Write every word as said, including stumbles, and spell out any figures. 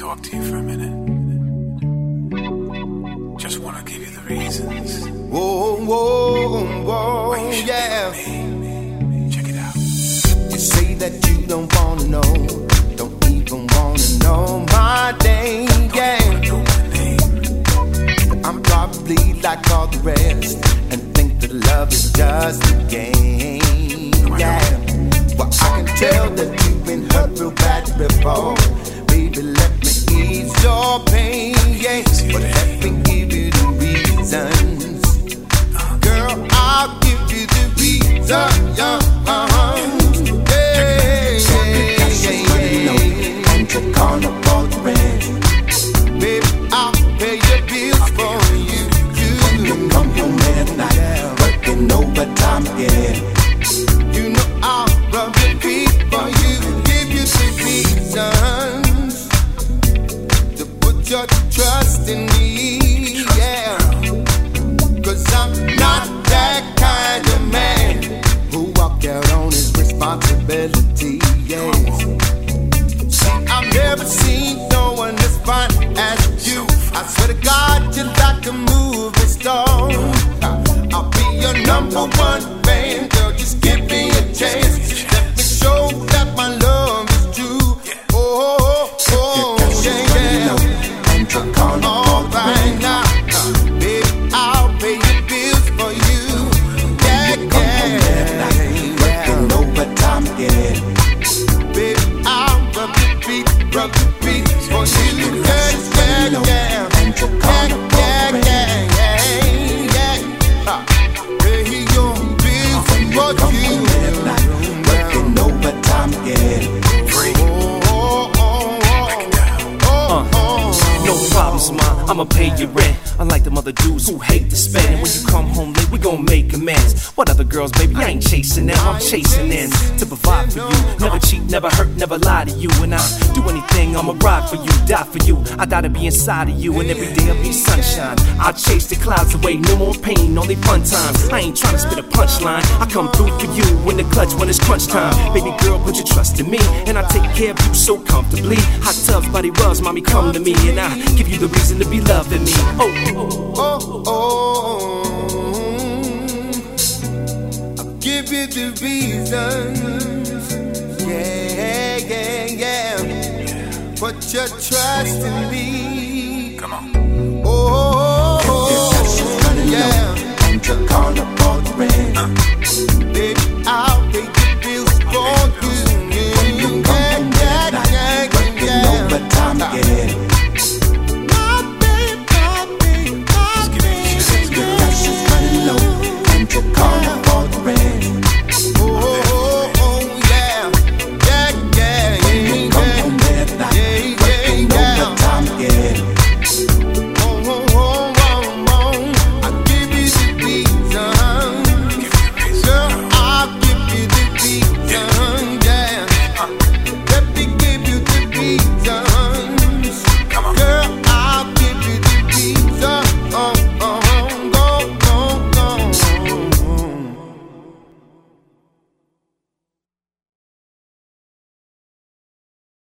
talk to you for a minute. Just wanna give you the reasons. Whoa, whoa, whoa, why you should yeah. be with me. Check it out. You say that you don't wanna know, don't even wanna know my name, yeah. Know my name. I'm probably like all the rest and think that love is just a game, yeah. Well, I can tell that you've been hurt real bad before. Baby, let me ease your pain, yeah. But let me give you the reasons. Girl, I'll give you the reason, yeah. Uh-huh. Yeah, yeah, yeah, yeah. And you're gonna fall the rent. Baby, I'll pay your bills for you. You come home midnight, working overtime again. You know I'll rub your feet for you, give you the reasons to put your trust in me, yeah. Cause I'm not that kind of man who walk out on his responsibility, yes. See, I've never seen no one as fine as you. I swear to God, you're like a movie star. I'll be your number one fan, girl, just give me a chance. Let me show that my love is true. Oh, oh, oh, yeah, yeah. And you're gonna all right now, baby, I'll pay your bills for you. Yeah, yeah, working overtime again. Baby, I'll rub your feet, rub your feet for you. Yeah, yeah, yeah. And you're gonna yeah, yeah, yeah, yeah, yeah. Pay your bills for you. Working overtime again. Oh, oh, oh, oh, oh. No problems, ma, I'ma pay your rent. Unlike them other dudes who hate to spend. And when you come home late, we gon' make amends. What other girls, baby, I ain't chasing them, I'm chasing in to provide for you. Never cheat, never hurt, never lie to you. And I'll do anything, I'ma ride for you, die for you. I die to be inside of you, and every day I'll be sunshine. I'll chase the clouds away, no more pain, only fun times. I ain't tryna spit a punchline, I come through for you in the clutch when it's crunch time. Baby girl, put your trust in me, and I take care of you so comfortably. Hot tubs, body rubs, mommy, come to me, and I give you the reason to be loving me. Oh, oh, oh, I'll give you the reasons. Yeah, yeah, yeah. Put your trust in me. Come on. Oh, oh, yeah. And you're gonna fall the rent. Baby, I'll pay